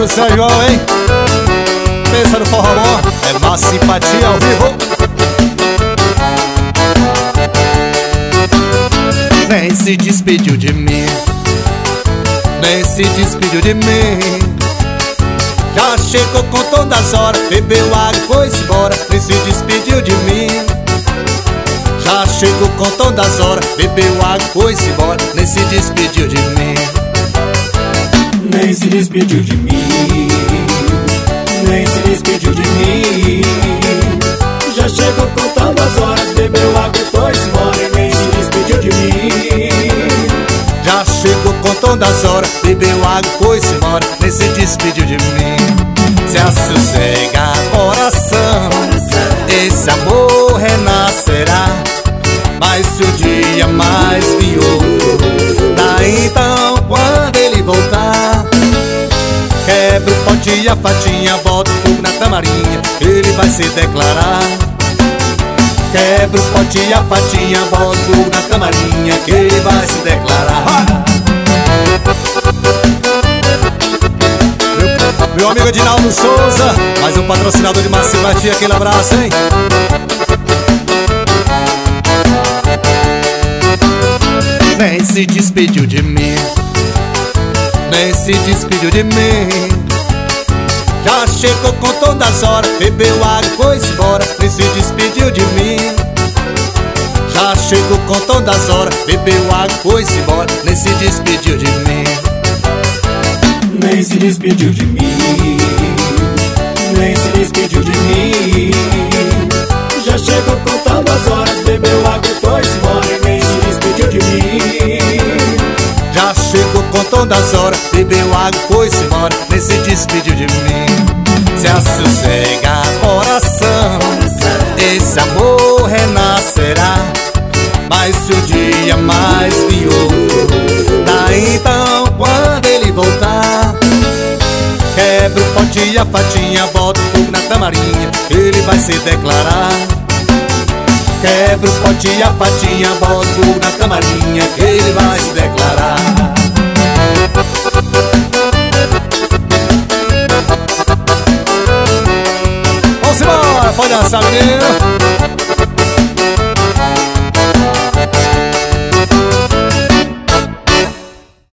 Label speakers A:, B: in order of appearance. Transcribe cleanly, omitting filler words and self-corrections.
A: São João, hein? Pensa no forró bom, é má simpatia ao vivo. Nem se despediu de mim, nem se despediu de mim. Já chegou contando as horas, bebeu água e foi-se embora. Nem se despediu de mim. Já chegou contando as horas, bebeu água e foi-se embora. Nem se despediu de mim.
B: Nem se despediu de mim, nem se despediu de mim. Já chegou contando as horas, bebeu água e foi-se embora. Nem se despediu de mim.
A: Já chegou contando as horas, bebeu água e foi-se embora. Nem se despediu de mim. Se assossega coração, esse amor renascerá. Mas se o dia mais pior, daí então quando ele voltar, quebra o pote e a fatinha, bota o fogo na tamarinha, ele vai se declarar. Quebra o pote e a fatinha, bota o fogo na tamarinha, que ele vai se declarar. Meu amigo Edinaldo Souza, mais um patrocinador de má simpatia, aquele abraço, hein? Nem se despediu de mim, nem se despediu de mim. Já chegou contando as horas, bebeu água e foi-se embora. Nem se despediu de mim. Já chegou contando as horas, bebeu água e foi-se embora. Nem se despediu de mim.
B: Nem se despediu de mim, nem se despediu de mim. Já chegou contando as horas, bebeu água e foi-se embora. Nem se despediu de mim.
A: Já chegou contando as horas, bebeu água e foi-se embora. Nem se despediu de mim. Se assossega coração, esse amor renascerá. Mas se o dia mais pior, daí então quando ele voltar, quebra o pote e a fatinha, bota o fogo na tamarinha, ele vai se declarar. Quebra o pote e a fatinha, bota o fogo na tamarinha, ele vai se declarar. Vamos embora, pode dançar, menino.